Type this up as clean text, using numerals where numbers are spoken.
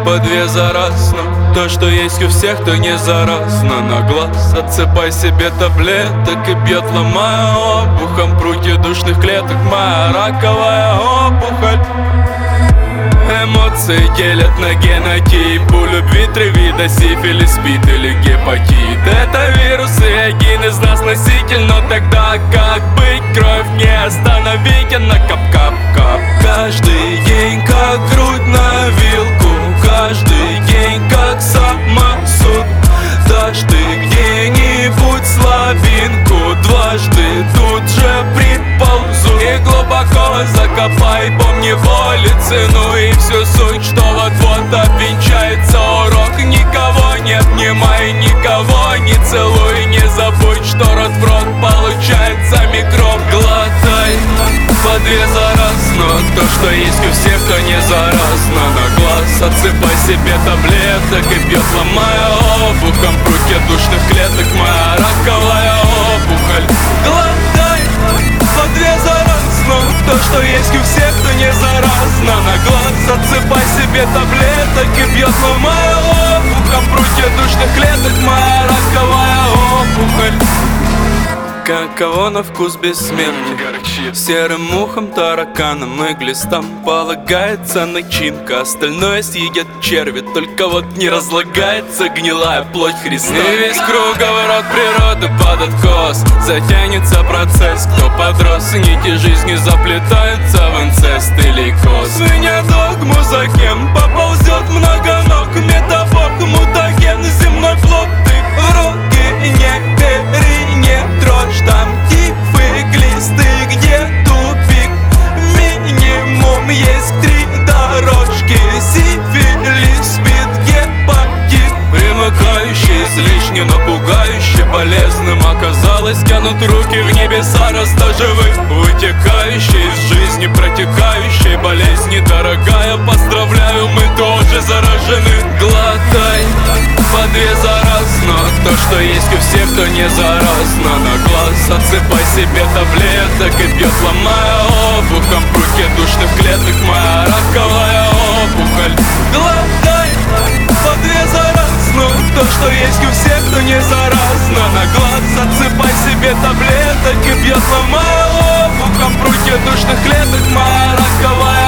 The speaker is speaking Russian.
по две за раз, но то, что есть у всех, то не заразно. На глаз отсыпай себе таблеток и бьет, ломая обухом прутья душных клеток. Моя раковая опухоль. Эмоции делят на генотип. У любви три вида: сифилис, спид или гепатит. Это вирусы, один из нас носитель. Но тогда как быть? Кровь не остановительна. Кап-кап-кап. Каждый день как грудь на вилку, каждый день как самосуд. Дашь ты где-нибудь слабинку, дважды тут же приползу. И глубоко закопай, помни воли цену и всю суть, что вот-вот обвенчается урок. Никого не обнимай, никого не целуй, не забудь, что рот в рот получается микроб. Глотай по две за раз, но то, что есть у всех, то не заразно. На глаз отсыпай себе таблеток и бьет, ломая обухом прутья душных клеток. Моя раковая опухоль. Глотай по две за раз, но то, что есть у всех, то не заразно. На глаз отсыпай себе таблеток и бьет, ломая обухом прутья душных клеток. Моя раковая опухоль. Каково на вкус бессмертие? Серым мухам, тараканам и глистам полагается начинка, остальное съедят черви. Только вот не разлагается гнилая плоть Христа. И весь круговорот природы под откос. Затянется процесс, кто подрос. Нити жизни заплетаются в инцест или кос. Свинья догму за кем поползет многоног. Метафор, мутаген, земной плод. Ты в руки не бери, не трожь. Там типы, глисты, где тупик. Минимум есть три дорожки: сифилис, спид, гепатит. Примыкающий излишне, но пугающе полезным оказалось. Тянут руки в небеса растаживых, вытекающие из жизни, протекающей болезни. Дорогая, поздравляю, мы тоже заражены. Глотай по две за раз, но то, что есть у всех, то не заразно. На глаз отсыпай себе таблеток и бьет, ломая обухом прутья душных клеток. Моя раковая опухоль. Глотай по две за раз, но то, что есть у всех, то не заразно. На глаз отсыпай себе таблеток и бьет, ломая обухом прутья душных клеток. Моя раковая